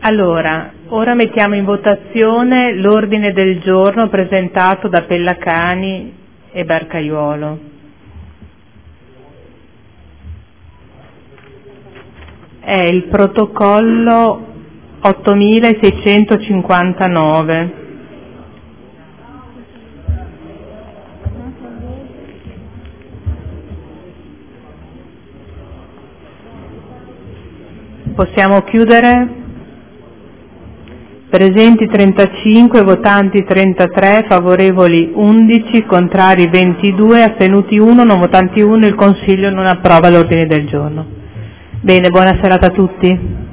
Allora, ora mettiamo in votazione l'ordine del giorno presentato da Pellacani e Barcaiuolo. È il protocollo 8659. Possiamo chiudere? Presenti 35, votanti 33, favorevoli 11, contrari 22, astenuti 1, non votanti 1. Il Consiglio non approva l'ordine del giorno. Bene, buona serata a tutti.